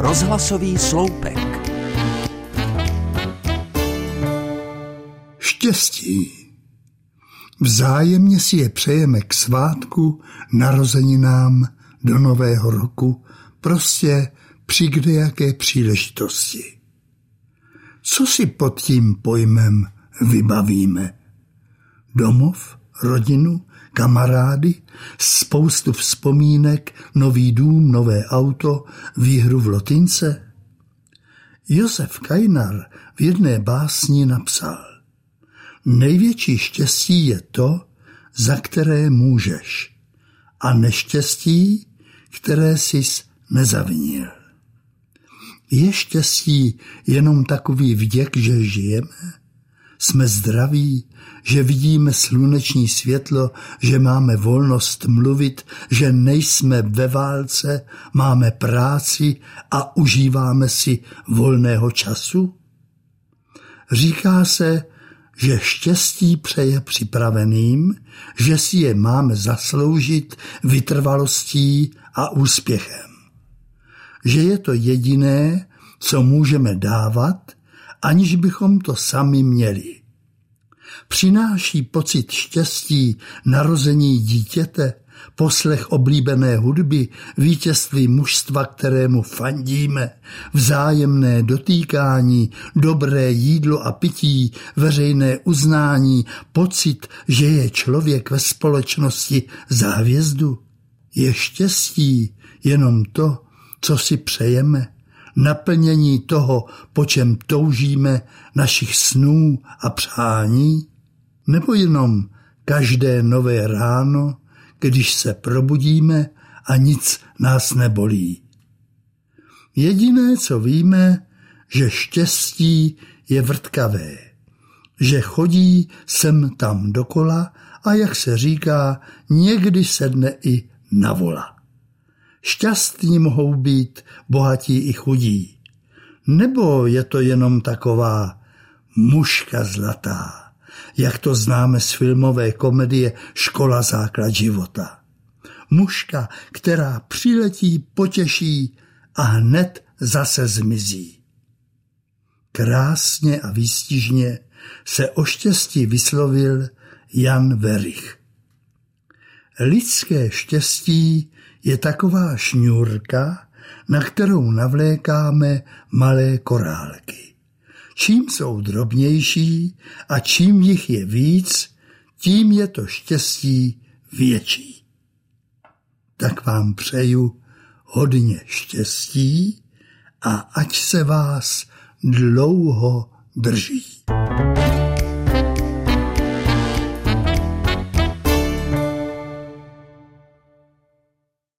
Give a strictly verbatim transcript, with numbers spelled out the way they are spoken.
Rozhlasový sloupek. Štěstí. Vzájemně si je přejeme k svátku, narozeninám, do nového roku, prostě při kdejaké příležitosti. Co si pod tím pojmem vybavíme? Domov, rodinu, kamarády, spoustu vzpomínek, nový dům, nové auto, výhru v lotince? Josef Kajnar v jedné básni napsal: největší štěstí je to, za které můžeš, a neštěstí, které sis nezavinil. Je štěstí jenom takový vděk, že žijeme? Jsme zdraví, že vidíme sluneční světlo, že máme volnost mluvit, že nejsme ve válce, máme práci a užíváme si volného času? Říká se, že štěstí přeje připraveným, že si je máme zasloužit vytrvalostí a úspěchem. Že je to jediné, co můžeme dávat, aniž bychom to sami měli. Přináší pocit štěstí narození dítěte, poslech oblíbené hudby, vítězství mužstva, kterému fandíme, vzájemné dotýkání, dobré jídlo a pití, veřejné uznání, pocit, že je člověk ve společnosti za hvězdu. Je štěstí jenom to, co si přejeme, naplnění toho, po čem toužíme, našich snů a přání, nebo jenom každé nové ráno, když se probudíme a nic nás nebolí. Jediné, co víme, že štěstí je vrtkavé, že chodí sem tam dokola a, jak se říká, někdy sedne i na vola. Šťastní mohou být bohatí i chudí. Nebo je to jenom taková muška zlatá, jak to známe z filmové komedie Škola základ života. Muška, která přiletí, potěší a hned zase zmizí. Krásně a výstižně se o štěstí vyslovil Jan Werich. Lidské štěstí je taková šňůrka, na kterou navlékáme malé korálky. Čím jsou drobnější a čím jich je víc, tím je to štěstí větší. Tak vám přeju hodně štěstí a ať se vás dlouho drží.